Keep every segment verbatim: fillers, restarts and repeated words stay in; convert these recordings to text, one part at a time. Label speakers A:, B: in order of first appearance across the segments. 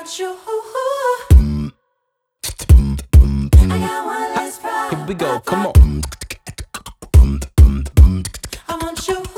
A: want you. I got one less problem.
B: Here we go, come on.
A: I want you.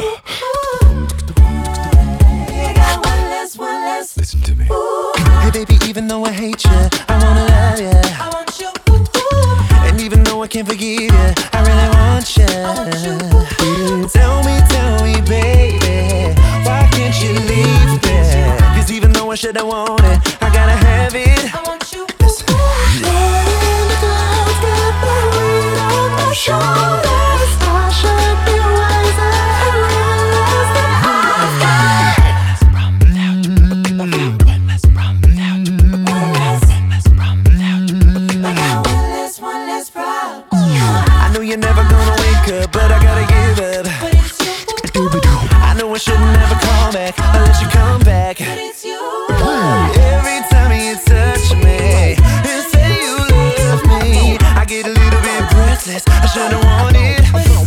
A: I got one less, one less.
B: Listen to me.
C: Hey baby, even though I hate you, I wanna love you.
A: I want you.
C: And even though I can't forgive you, I really want you.
A: I want you.
C: Tell me, tell me, baby, why can't you leave me? Cause even though I should've wanted it, I gotta have it.
A: I want you.
D: Letting the clouds get buried on my shoulders. I should be wiser and realize that I've got one less problem without you. One less problem without you.
A: I got one less, one less problem.
C: I know you're never gonna wake up, but I gotta give up.
A: But it's you.
C: I know I shouldn't ever call back, I'll let you come back.
A: But it's you.
C: Every time you touch me and say you love me, I get a little bit breathless, I should've wanted.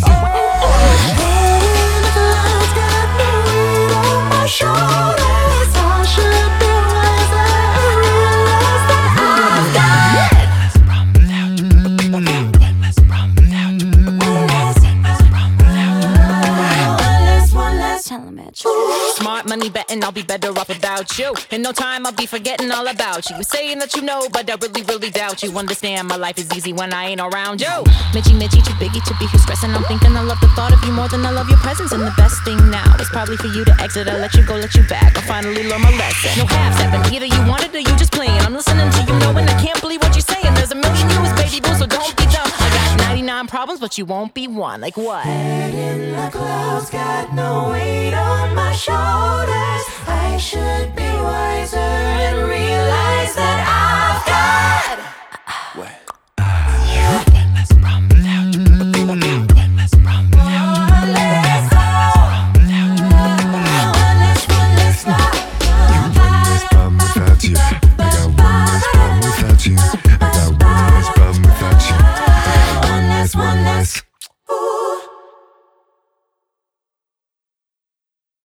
D: Letting the clouds get buried on my shoulders. I should be wiser and realize that I've got one less problem without you. One less problem without you.
A: One less, one less.
D: Telemetry.
E: Smart money betting I'll be better off without you. In no time I'll be forgetting all about you. Saying that you know, but I really, really doubt you. Understand my life is easy when I ain't around you. Mitchy, Mitchy, too biggie to be here stressing. I'm thinking I love the thought of you more than I love your presence. And the best thing now is probably for you to exit. I'll let you go, let you back. I'll finally learn my lesson. No half stepping, either you want it or you just playing. I'm listening to you knowing I can't believe what you're saying. There's a million yous, baby boo, so don't be dumb. I got ninety-nine problems, but you won't be one. Like what?
A: In the clouds, got no weight on my shoulders. I should be wiser and realize that I've got
C: What?
D: One less problem